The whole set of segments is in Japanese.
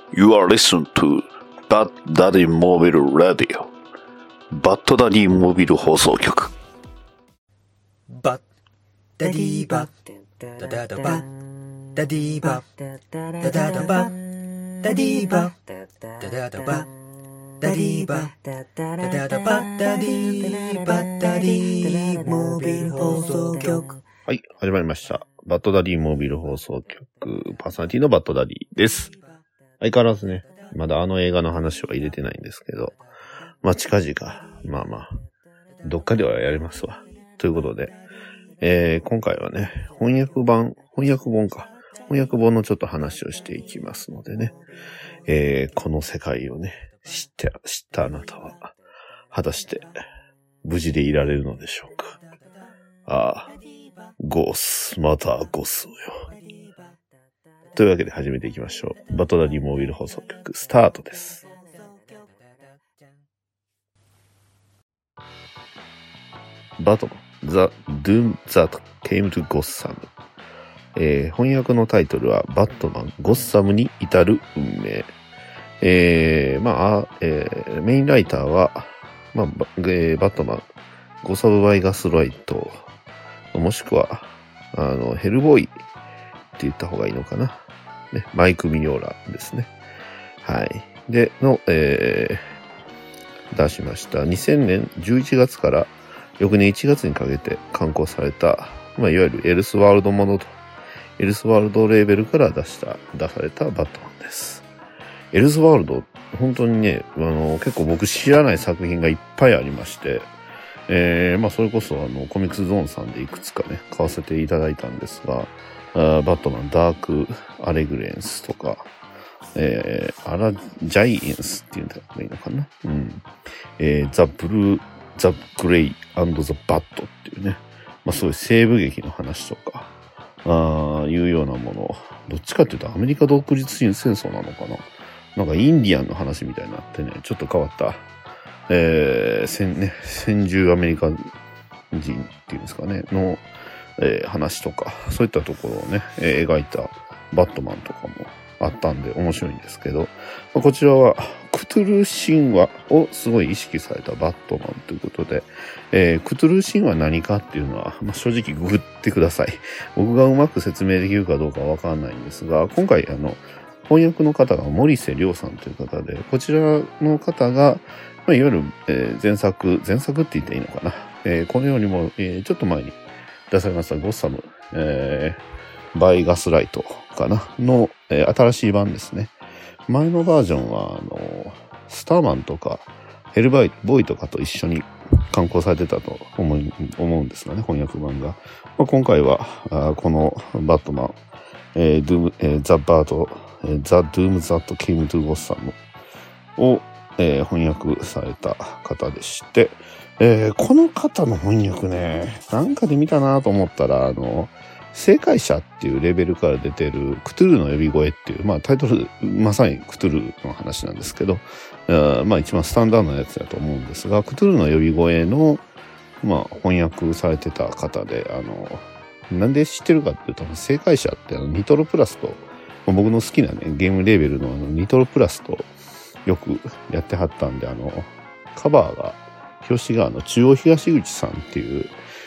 You are listening to Bad Daddy Mobile Radio バッドダディモビル放送局。 バッダディバッダダダバッダディバッダダダバッダディバッダダダバッダディバッダダダバッダディバッダディモビル放送局。 はい、始まりました。バッドダディモービル放送局、パーソナリティのバッドダディです。相変わらずね、まだあの映画の話は入れてないんですけど、まあ近々、どっかではやりますわ。ということで、今回はね、翻訳本のちょっと話をしていきますのでね、この世界をね、知ったあなたは、果たして無事でいられるのでしょうか。ああ。ゴース、またゴスよ。というわけで始めていきましょう。バッドダディモービル放送局スタートです。バトマン The Doom That Came to Gotham、翻訳のタイトルはバットマンゴッサムに至る運命。メインライターは、バットマンゴサムバイガスライトもしくは、ヘルボーイって言った方がいいのかな。ね、マイク・ミニョーラですね。はい。で、出しました。2000年11月から翌年1月にかけて刊行された、いわゆるエルスワールドものと、エルスワールドレーベルから出されたバットマンです。エルスワールド、本当にね、結構僕知らない作品がいっぱいありまして、それこそコミックスゾーンさんでいくつかね、買わせていただいたんですが、バットマンダークアレグレンスとか、ジャイエンスっていうのがいいのかな。ザ・グレイ&ザ・バットっていうね、そういう西部劇の話とか、いうようなもの、どっちかっていうとアメリカ独立戦争なのかな。なんかインディアンの話みたいになってね、ちょっと変わった、先住アメリカ人っていうんですかね、の、話とか、そういったところをね、描いたバットマンとかもあったんで面白いんですけど、こちらはクトゥルー神話をすごい意識されたバットマンということで、クトゥルー神話何かっていうのは、正直ググってください。僕がうまく説明できるかどうかわかんないんですが、今回翻訳の方が森瀬亮さんという方で、こちらの方が、いわゆる、前作って言っていいのかな。このようにも、ちょっと前に出されましたゴッサム、バイガスライトかなの、新しい版ですね。前のバージョンは、スターマンとかヘルボーイとかと一緒に刊行されてたと思うんですがね、翻訳版が。今回は、このバットマン、ザ・ドゥーム・ザット・ケイム・トゥ・ゴッサムを、翻訳された方でして、この方の翻訳ね、なんかで見たなと思ったら、正解者っていうレベルから出てるクトゥルーの呼び声っていう、タイトル、まさにクトゥルーの話なんですけど、一番スタンダードなやつだと思うんですが、クトゥルーの呼び声の、翻訳されてた方で、なんで知ってるかっていうと、正解者ってニトロプラスと、僕の好きなね、ゲームレーベルのニトロプラスとよくやってはったんで、カバーが、表紙が中央東口さんっていう、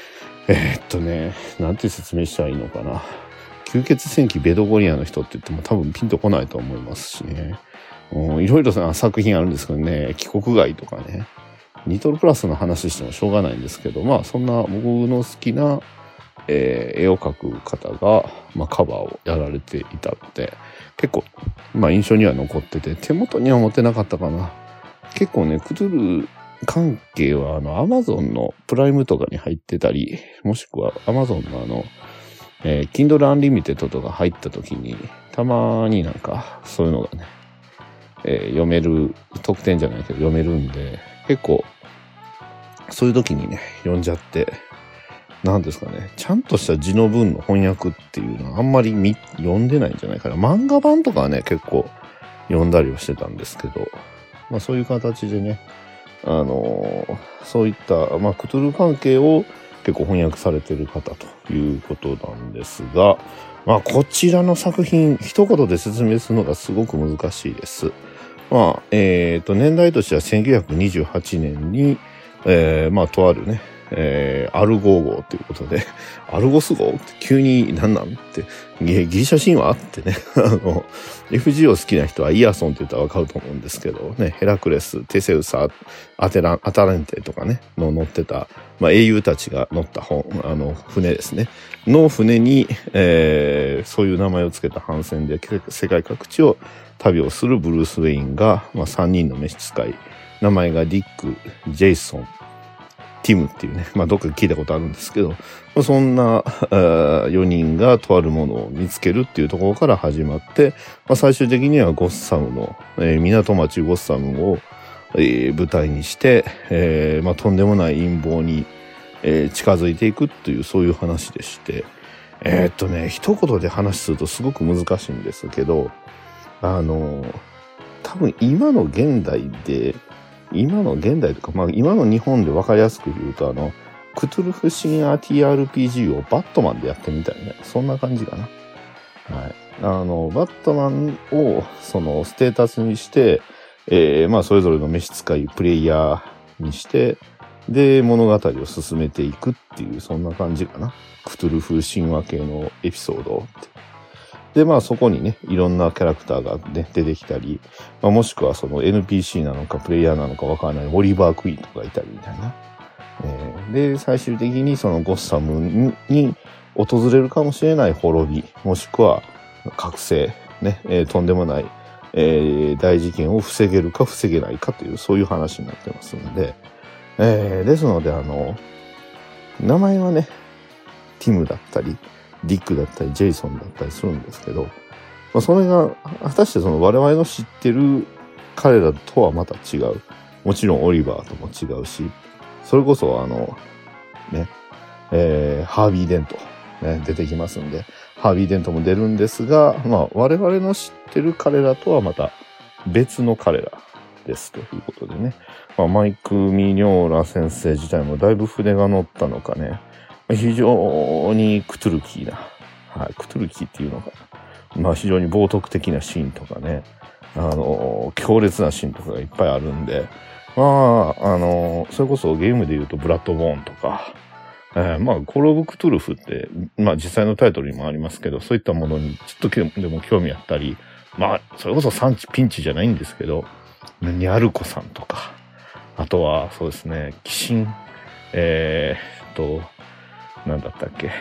なんて説明したらいいのかな。吸血戦記ベドゴリアの人って言っても多分ピンとこないと思いますしね。いろいろな作品あるんですけどね、帰国外とかね。ニトロプラスの話してもしょうがないんですけど、そんな僕の好きな、絵を描く方が、カバーをやられていたので、結構、印象には残ってて、手元には持ってなかったかな。結構ね、クトゥルー関係はAmazon のプライムとかに入ってたり、もしくは Amazon のKindle Unlimited とか入った時に、たまになんかそういうのがね、読める、特典じゃないけど読めるんで、結構そういう時にね、読んじゃって、なんですかね、ちゃんとした字の文の翻訳っていうのはあんまり読んでないんじゃないかな。漫画版とかはね、結構読んだりはしてたんですけど、そういう形でね、そういった、クトゥルー関係を結構翻訳されてる方ということなんですが、まあこちらの作品一言で説明するのがすごく難しいです。まあ年代としては1928年にまあとあるねアルゴ号ということで、アルゴス号って急に何なんってギリシャ神話ってねFGO 好きな人はイヤソンって言ったらわかると思うんですけどね、ヘラクレス、テセウス、アタレンテとかねの乗ってた、まあ、英雄たちが乗った船ですねの船に、そういう名前をつけた帆船で世界各地を旅をするブルース・ウェインが、まあ、3人の召使い、名前がディック、ジェイソン、ティムっていうね、まあどっかで聞いたことあるんですけど、まあ、そんな4人がとあるものを見つけるっていうところから始まって、まあ、最終的にはゴッサムの、港町ゴッサムを、舞台にして、まあとんでもない陰謀に、近づいていくっていうそういう話でして、一言で話するとすごく難しいんですけど、多分今の現代とか、まあ今の日本で分かりやすく言うと、クトゥルフ神話 TRPG をバットマンでやってみたいね。そんな感じかな。はい。バットマンを、その、ステータスにして、まあそれぞれの召使い、プレイヤーにして、で、物語を進めていくっていう、そんな感じかな。クトゥルフ神話系のエピソードって。で、まあそこにね、いろんなキャラクターが、ね、出てきたり、まあ、もしくはその NPC なのかプレイヤーなのかわからないオリバークイーンとかいたりみたいな。で、最終的にそのゴッサムに訪れるかもしれない滅び、もしくは覚醒、ね、とんでもない、大事件を防げるか防げないかという、そういう話になってますので、ですので名前はね、ティムだったり、ディックだったりジェイソンだったりするんですけど、まあ、それが果たしてその我々の知ってる彼らとはまた違う。もちろんオリバーとも違うし、それこそね、ハービー・デント、ね、出てきますんで、ハービー・デントも出るんですが、まあ我々の知ってる彼らとはまた別の彼らですということでね、まあ、マイク・ミニョーラ先生自体もだいぶ筆が乗ったのかね、非常にクトゥルキーな、はい、クトゥルキーっていうのが、まあ非常に冒涜的なシーンとかね、強烈なシーンとかがいっぱいあるんで、まあ、それこそゲームで言うとブラッドボーンとか、まあ、コールオブクトゥルフって、まあ実際のタイトルにもありますけど、そういったものにちょっとでも興味あったり、まあ、それこそピンチじゃないんですけど、ニャルコさんとか、あとはそうですね、鬼神、なんだったっけ、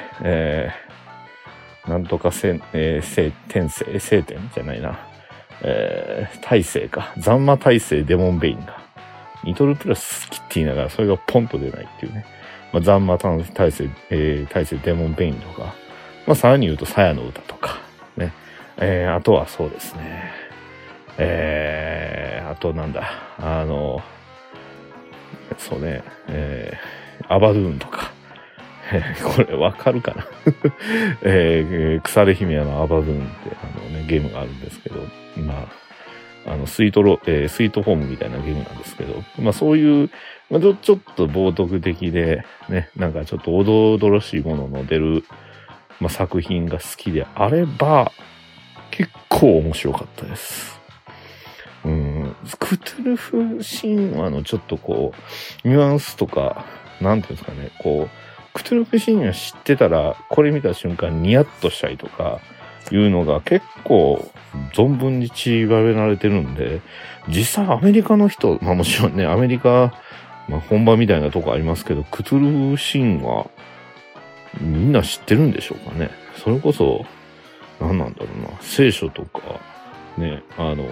なんとか聖天じゃないな、大聖か、ザンマ大聖デモンベインが、ニトルプラス好きって言いながらそれがポンと出ないっていうね、まあ、ザンマ大聖、大聖デモンベインとか、まあさらに言うと鞘の歌とか、ね、あとはそうですね、あとなんだ、そうね、アバドゥーンとか、これわかるかな腐れ姫のアバドゥーンってね、ゲームがあるんですけど、まあ、スイートホームみたいなゲームなんですけど、まあそういう、まあ、ちょっと冒涜的で、ね、なんかちょっとおどろしいものの出る、まあ、作品が好きであれば、結構面白かったです。クトゥルフ神話のちょっとこう、ニュアンスとか、なんていうんですかね、こう、クトゥルフ神話知ってたら、これ見た瞬間ニヤッとしたりとか、いうのが結構存分に散りばめられてるんで、実際アメリカの人、まあもちろんね、アメリカ、まあ本場みたいなとこありますけど、クトゥルフ神話、みんな知ってるんでしょうかね。それこそ、何なんだろうな、聖書とか、ね、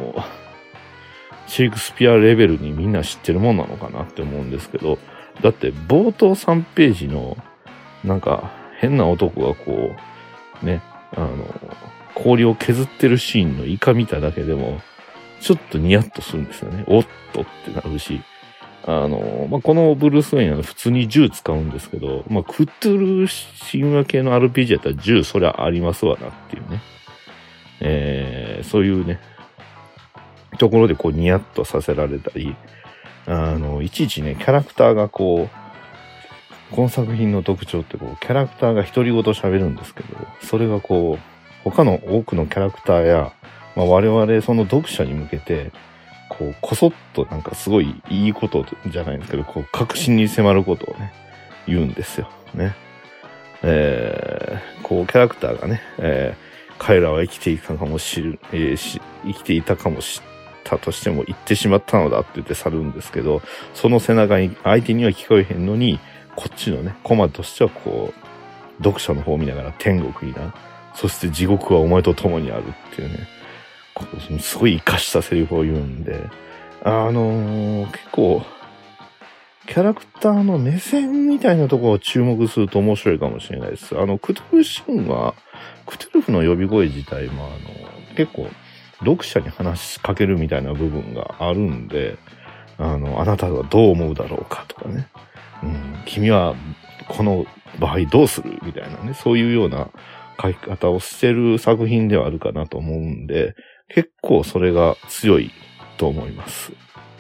シェイクスピアレベルにみんな知ってるもんなのかなって思うんですけど、だって冒頭3ページの、なんか変な男がこう、ね、氷を削ってるシーンのイカ見ただけでも、ちょっとニヤッとするんですよね。おっとってなるし、まあ、このブルース・ウェインは普通に銃使うんですけど、まあ、クトゥル神話系の RPG やったら銃そりゃありますわなっていうね。そういうね、ところでこうニヤッとさせられたり、いちいちね、キャラクターがこう、 この作品の特徴ってこう、キャラクターが独り言喋るんですけど、それがこう、他の多くのキャラクターや、まあ、我々その読者に向けて、こう、こそっとなんかすごいいいことじゃないんですけど、こう、確信に迫ることをね、言うんですよ。ね。こう、キャラクターがね、彼らは生きていたかも生きていたかもしたとしても言ってしまったのだって言って去るんですけど、その背中に相手には聞こえへんのに、こっちのね、コマとしてはこう、読者の方を見ながら天国にな、そして地獄はお前と共にあるっていうね、こうすごい活かしたセリフを言うんで、結構、キャラクターの目線みたいなところを注目すると面白いかもしれないです。クトゥルフ神話、クトゥルフの呼び声自体も結構、読者に話しかけるみたいな部分があるんで、あなたはどう思うだろうかとかね。君はこの場合どうするみたいなね、そういうような書き方をしてる作品ではあるかなと思うんで、結構それが強いと思います。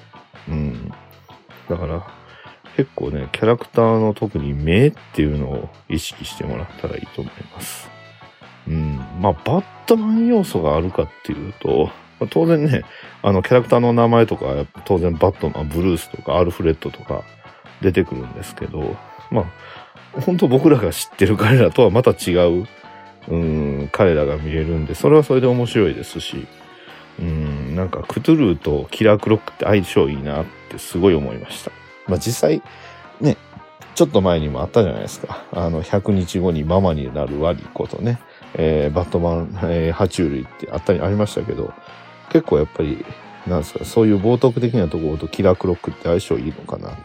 だから、結構ね、キャラクターの特に目っていうのを意識してもらったらいいと思います。まあ、バットマン要素があるかっていうと、まあ、当然ね、キャラクターの名前とか、当然バットマン、ブルースとかアルフレッドとか出てくるんですけど、まあ、本当僕らが知ってる彼らとはまた違う、彼らが見れるんで、それはそれで面白いですし、なんかクトゥルーとキラークロックって相性いいなってすごい思いました。まあ実際、ね、ちょっと前にもあったじゃないですか。100日後にママになるワリコとね、バットマン、爬虫類ってありましたけど、結構やっぱり、なんですか、そういう冒涜的なところとキラークロックって相性いいのかなって。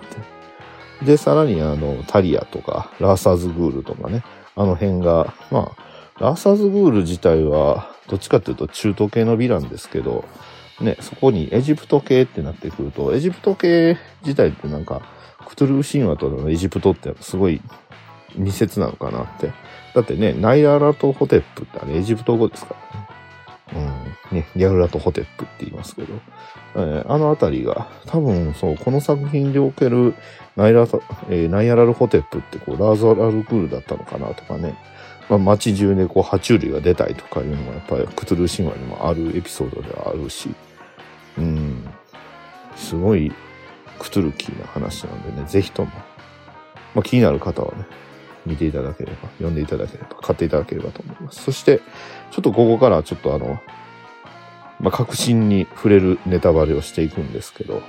で、さらにタリアとか、ラーサーズグールとかね、辺が、まあ、ラーサーズグール自体は、どっちかっていうと中東系のヴィランですけど、ね、そこにエジプト系ってなってくると、エジプト系自体ってなんか、クトゥルフ神話とのエジプトってすごい密接なのかなって。だってね、ナイララとホテップってエジプト語ですからね。ね、ニャルラとホテップって言いますけど、あのあたりが、多分そう、この作品でおけるナイアラルホテップってこう、ラーザラルグールだったのかなとかね。まあ、街中でこう、爬虫類が出たりとかいうのもやっぱりクトゥルフ神話にもあるエピソードではあるし、すごいクトゥルキーな話なんでね、ぜひとも、まあ、気になる方はね、見ていただければ、読んでいただければ、買っていただければと思います。そして、ちょっとここからちょっとまあ、確信に触れるネタバレをしていくんですけど、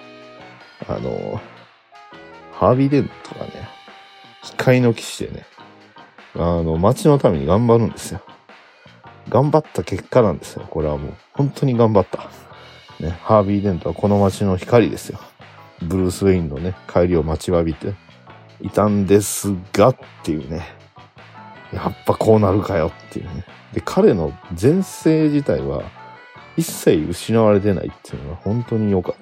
ハービー・デントがね、光の騎士でね、街のために頑張るんですよ。頑張った結果なんですよ。これはもう、本当に頑張った。ね、ハービー・デントはこの街の光ですよ。ブルース・ウェインのね、帰りを待ちわびていたんですがっていうね。やっぱこうなるかよっていうね。で、彼の前世自体は一切失われてないっていうのが本当に良かった。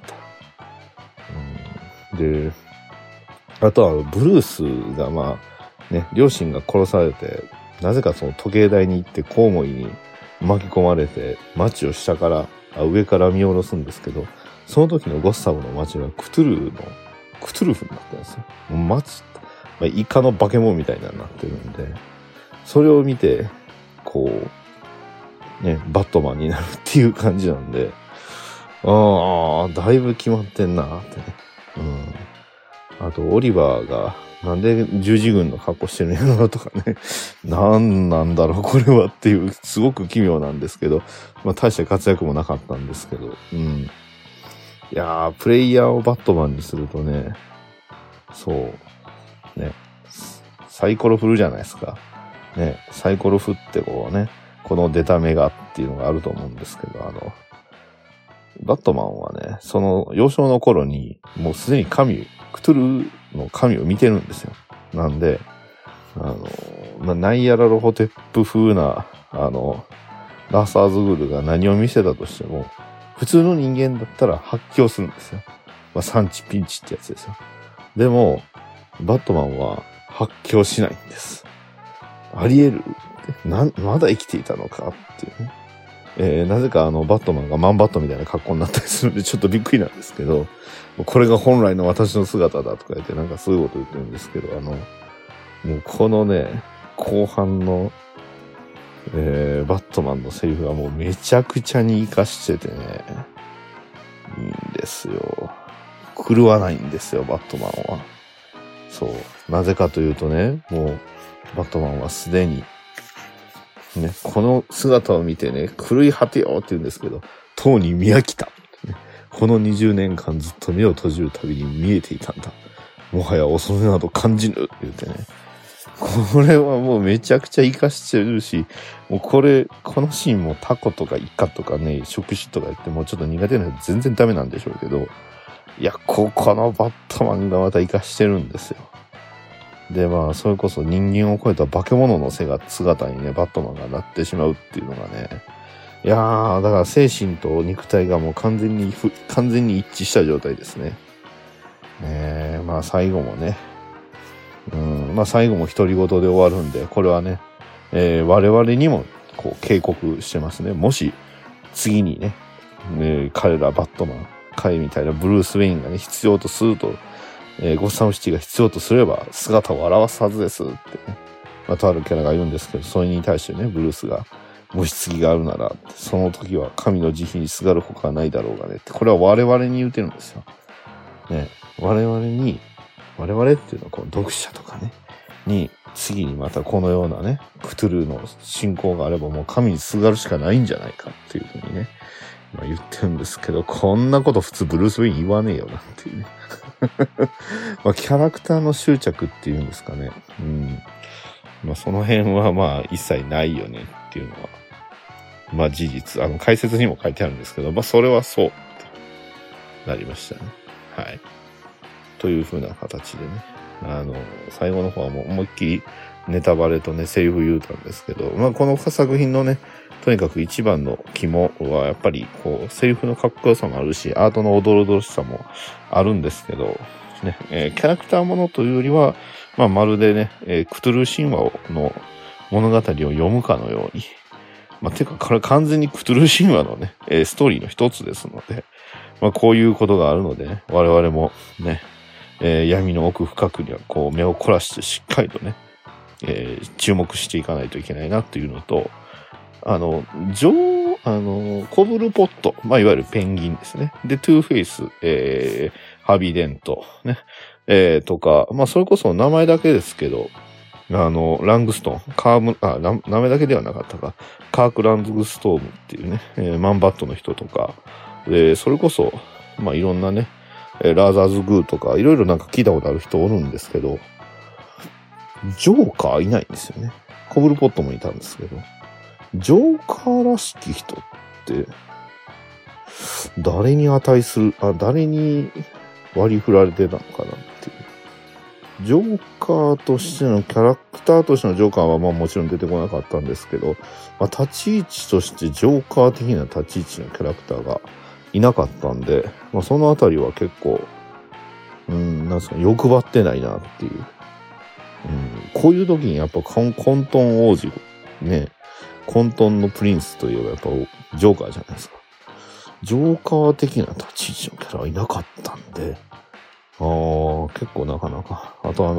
で、あとはブルースがまあね、両親が殺されて、なぜかその時計台に行ってコウモリに巻き込まれて街を上から見下ろすんですけど、その時のゴッサムの街がクトゥルフになったんですよ。もうイカの化け物みたいになってるんで、それを見て、こう、ね、バットマンになるっていう感じなんで、だいぶ決まってんなってね。あと、オリバーが、なんで十字軍の格好してるんやろとかね。なんなんだろう、これはっていう、すごく奇妙なんですけど、まあ、大した活躍もなかったんですけど、いやー、プレイヤーをバットマンにするとね、そう、ね、サイコロ振るじゃないですか。ね、サイコロ振ってこうね、この出た目がっていうのがあると思うんですけど、バットマンはね、その幼少の頃に、もうすでにクトゥルの神を見てるんですよ。なんで、ナイアラロホテップ風な、ラーサーズグールが何を見せたとしても、普通の人間だったら発狂するんですよ。まあ、産地ピンチってやつですよ。でも、バットマンは発狂しないんです。あり得るまだ生きていたのかっていうね。なぜかバットマンがマンバットみたいな格好になったりするんでちょっとびっくりなんですけど、これが本来の私の姿だとか言ってなんかそういうこと言ってるんですけど、 もうこのね、後半の、バットマンのセリフがもうめちゃくちゃに活かしててね、いいんですよ。狂わないんですよ、バットマンは。そう。なぜかというとね、もう、バットマンはすでに、ね、この姿を見てね、狂い果てよって言うんですけど、とうに見飽きた。この20年間ずっと目を閉じるたびに見えていたんだ。もはや恐れなど感じぬって言ってね。これはもうめちゃくちゃ活かしてるし、もうこのシーンもタコとかイカとかね、触手とか言ってもうちょっと苦手なの全然ダメなんでしょうけど、いや、このバットマンがまた活かしてるんですよ。で、まあ、それこそ人間を超えた化け物の姿にね、バットマンがなってしまうっていうのがね、いやー、だから精神と肉体がもう完全に一致した状態ですね。まあ最後もね、まあ最後も独り言で終わるんで、これはね、我々にもこう警告してますね。もし次にね、彼らバットマン、彼みたいなブルース・ウェインがね、必要とすると、ゴッサムシティが必要とすれば姿を現すはずですってね、まあとあるキャラが言うんですけど、それに対してね、ブルースが、もし次があるなら、その時は神の慈悲にすがるほかはないだろうがねって、これは我々に言うてるんですよ。ね、我々っていうのはこの読者とかね、に次にまたこのようなね、クトゥルーの信仰があればもう神にすがるしかないんじゃないかっていうふうにね、まあ、言ってるんですけど、こんなこと普通ブルース・ウェイン言わねえよなっていうね。まあキャラクターの執着っていうんですかね。まあその辺はまあ一切ないよねっていうのは、まあ事実、解説にも書いてあるんですけど、まあそれはそうってなりましたね。はい。という風な形でね。最後の方はもう思いっきりネタバレとね、セリフ言うたんですけど、まあこの作品のね、とにかく一番の肝はやっぱりこう、セリフのかっこよさもあるし、アートのおどろどろしさもあるんですけど、ね、キャラクターものというよりは、まあまるでね、クトゥルー神話の物語を読むかのように、まあてかこれ完全にクトゥルー神話のね、ストーリーの一つですので、まあこういうことがあるのでね、我々もね、闇の奥深くにはこう目を凝らしてしっかりとね、注目していかないといけないなというのと、コブルポット、まあ、いわゆるペンギンですね。で、トゥーフェイス、ハービーデント、ね、とか、まあ、それこそ名前だけですけど、ラングストン、名前だけではなかったか、カーク・ラングストームっていうね、マンバットの人とか、それこそ、まあ、いろんなね、ラーザーズ・グーとか、いろいろなんか聞いたことある人おるんですけど、ジョーカーいないんですよね。コブルポットもいたんですけど、ジョーカーらしき人って、誰に割り振られてたのかなっていう。ジョーカーとしての、キャラクターとしてのジョーカーはまあもちろん出てこなかったんですけど、まあ、立ち位置としてジョーカー的な立ち位置のキャラクターがいなかったんで、まあ、そのあたりは結構、なんですか、欲張ってないなっていう。こういう時にやっぱ混沌王子、ね、混沌のプリンスといえばやっぱジョーカーじゃないですか。ジョーカー的な立ち位置のキャラはいなかったんで、結構なかなか。あと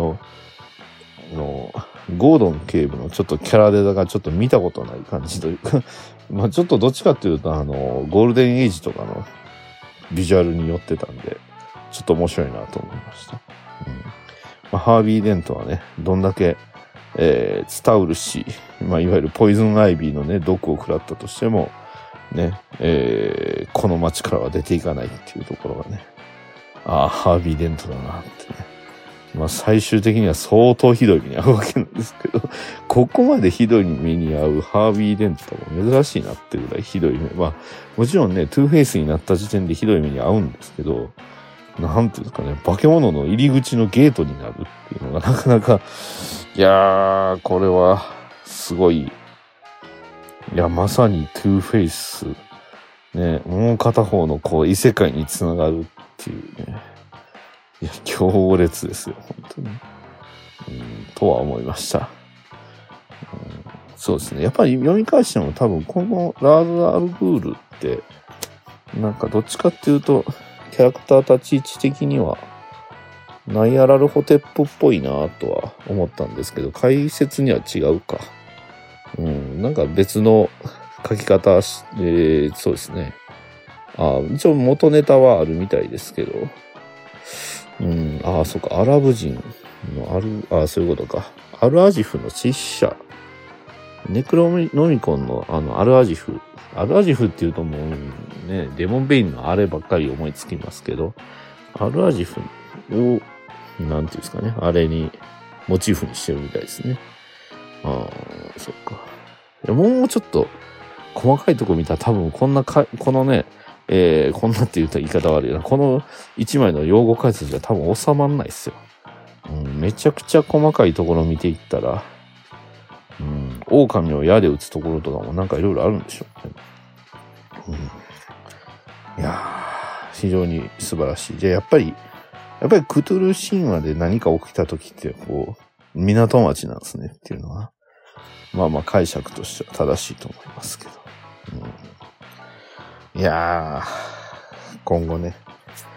ゴードン警部のちょっとキャラデザがちょっと見たことない感じというか、まあちょっとどっちかっていうとゴールデンエイジとかのビジュアルに寄ってたんで、ちょっと面白いなと思いました。まあ、ハービーデントはね、どんだけ、ツタウル氏、まあいわゆるポイズンアイビーのね、毒を食らったとしても、ね、この街からは出ていかないっていうところがね、ハービーデントだなってね。まあ最終的には相当ひどい目に遭うわけなんですけど、ここまでひどい目に遭うハービーデントも珍しいなってぐらいひどい目。まあもちろんね、トゥーフェイスになった時点でひどい目に遭うんですけど、なんていうんですかね、化け物の入り口のゲートになるっていうのがなかなか、いやー、これはすごい、いや、まさにトゥーフェイス、ね、もう片方のこう異世界につながるっていうね、いや、強烈ですよ、本当に。とは思いました。そうですね。やっぱり読み返しても多分このラーズ・アルグールって、なんかどっちかっていうと、キャラクター立ち位置的には、 ナイアラルホテップっぽいなとは思ったんですけど、解説には違うか。なんか別の書き方そうですね。一応元ネタはあるみたいですけど。そうか、アラブ人のそういうことか。アルアジフの失者。ネクロノミコンのアルアジフ。アルアジフっていうともうね、デモンベインのあればっかり思いつきますけど、アルアジフを、なんていうんですかね、あれにモチーフにしてるみたいですね。そっか。もうちょっと細かいとこ見たら多分このね、こんなって言ったら言い方悪いな。この一枚の用語解説じゃ多分収まんないっすよ。めちゃくちゃ細かいところ見ていったら、狼を矢で撃つところとかもなんかいろいろあるんでしょうね。いやー、非常に素晴らしい。じゃあやっぱりクトゥル神話で何か起きた時って、港町なんですねっていうのは、まあ解釈としては正しいと思いますけど。いやー、今後ね、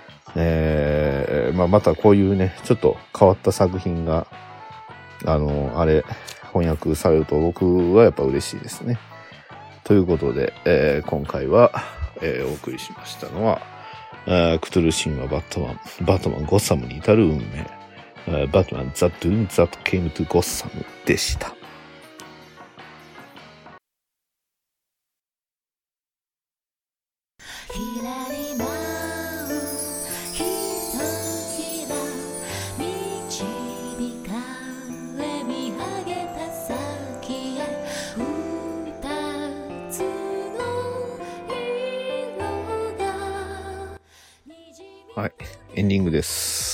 またこういうね、ちょっと変わった作品が、翻訳されると僕はやっぱ嬉しいですね。ということで、今回は、お送りしましたのは、クトゥル神話バットマンゴッサムに至る運命、バットマン The Doom That Came to Gotham でした。はい、エンディングです。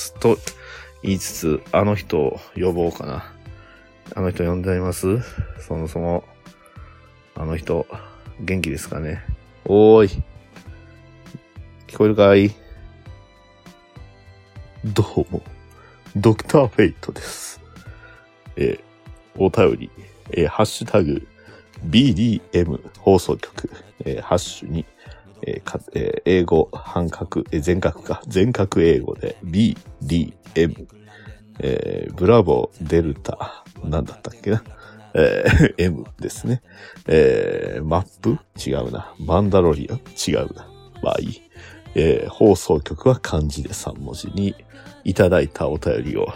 と言いつつ、あの人を呼ぼうかな。あの人呼んであります？そもそも、あの人、元気ですかね？おーい。聞こえるかい？どうも、ドクターフェイトです。お便り、ハッシュタグ、BDM 放送局、ハッシュに、英語、半角、全角英語で BDM、ブラボー、デルタ、なんだったっけな、M ですね。マップ違うな。マンダロリアン違うな。まあいい。放送局は漢字で3文字にいただいたお便りを、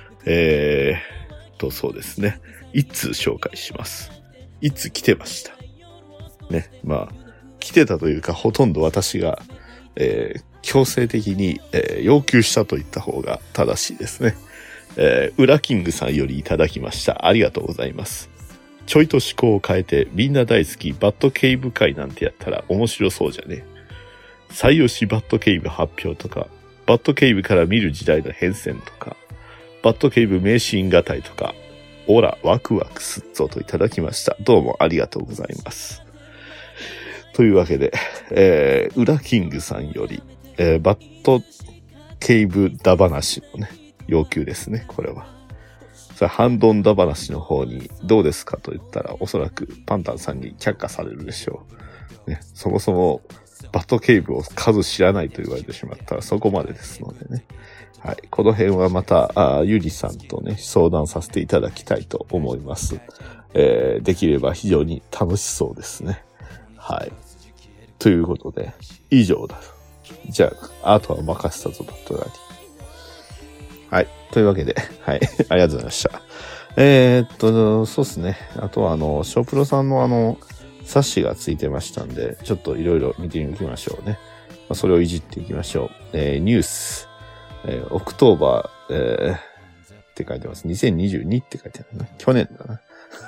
そうですね。一通紹介します。一通来てました。ね。まあ、来てたというか、ほとんど私が、強制的に、要求したと言った方が正しいですね。ウラキングさんよりいただきました。ありがとうございます。ちょいと思考を変えて、みんな大好きバッドケイブ会なんてやったら面白そうじゃね。採用しバッドケイブ発表とか、バッドケイブから見る時代の変遷とか、バッドケイブ名シーン語りとか、オラワクワクすっぞといただきました。どうもありがとうございます。というわけで、ウラキングさんより、バッドケイブだ話のね、要求ですね、これは。それハンドンだ話の方にどうですかと言ったら、おそらくパンタンさんに却下されるでしょう。ね、そもそも、バッドケイブを数知らないと言われてしまったらそこまでですのでね。はい。この辺はまた、ゆりさんとね、相談させていただきたいと思います。できれば非常に楽しそうですね。はい。ということで、以上だ。じゃあ、あとは任せたぞ、バッドダディ。はい。というわけで、はい。ありがとうございました。そうですね。あとは、ショープロさんの冊子がついてましたんで、ちょっといろいろ見ていきましょうね。それをいじっていきましょう。ニュース、オクトーバー、って書いてます。2022って書いてあるね。去年だな。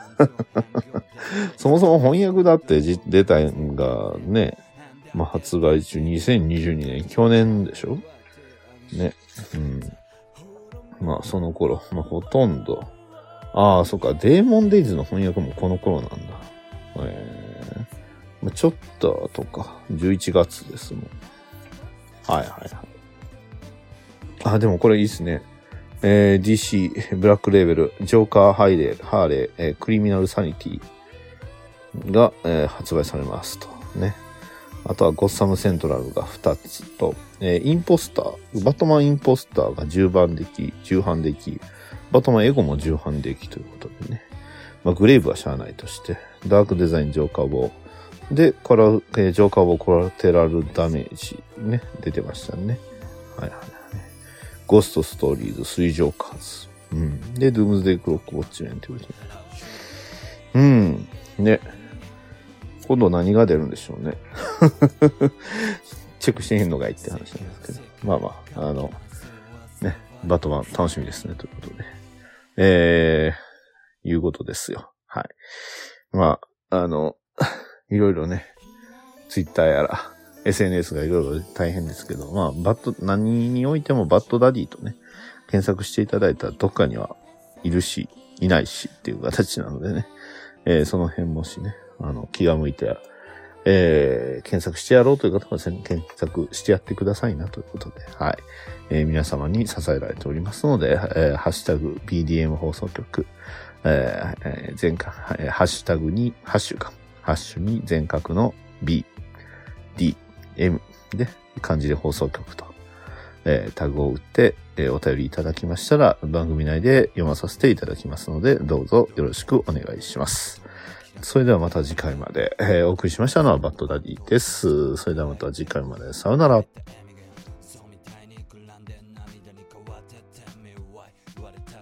そもそも翻訳だって出たんがね、まあ、発売中2022年、去年でしょね。うん。まあ、その頃、まあ、ほとんど。ああ、そっか、デーモンデイズの翻訳もこの頃なんだ。まあ、ちょっととか、11月ですもん。はいはいはい。あ、でもこれいいっすね。DC、ブラックレーベル、ジョーカー、ハーレー、クリミナルサニティが、発売されますと。ね。 あとはゴッサムセントラルが2つと、インポスター、バットマンインポスターが10番デッキ、10版デッキ、バットマンエゴも10版デッキということでね。まあ、グレイブはしゃあないとして、ダークデザインジョーカーボー。で、ジョーカーボーコラテラルダメージね、出てましたね。はいはいはい。ゴーストストーリーズ、3ジョーカーズ。うん。で、ドゥームズデイクロックウォッチメンということで。うん。ね。今度何が出るんでしょうね。チェックしてへんのがいいって話なんですけど。まあまあ、ね、バットマン楽しみですね、ということで。いうことですよ。はい。まあ、いろいろね、ツイッターやら、SNS がいろいろ大変ですけど、まあ、何においてもバッドダディとね、検索していただいたらどっかにはいるし、いないしっていう形なのでね、その辺もしね、気が向いて、検索してやろうという方は検索してやってくださいなということで、はい。皆様に支えられておりますので、ハッシュタグ BDM 放送局、全角、ハッシュタグに、ハッシュに全角の B、D、M で、漢字で放送局と、タグを打って、お便りいただきましたら、番組内で読まさせていただきますので、どうぞよろしくお願いします。それではまた次回まで、お送りしましたのはバッドダディです。それではまた次回まで。さよなら。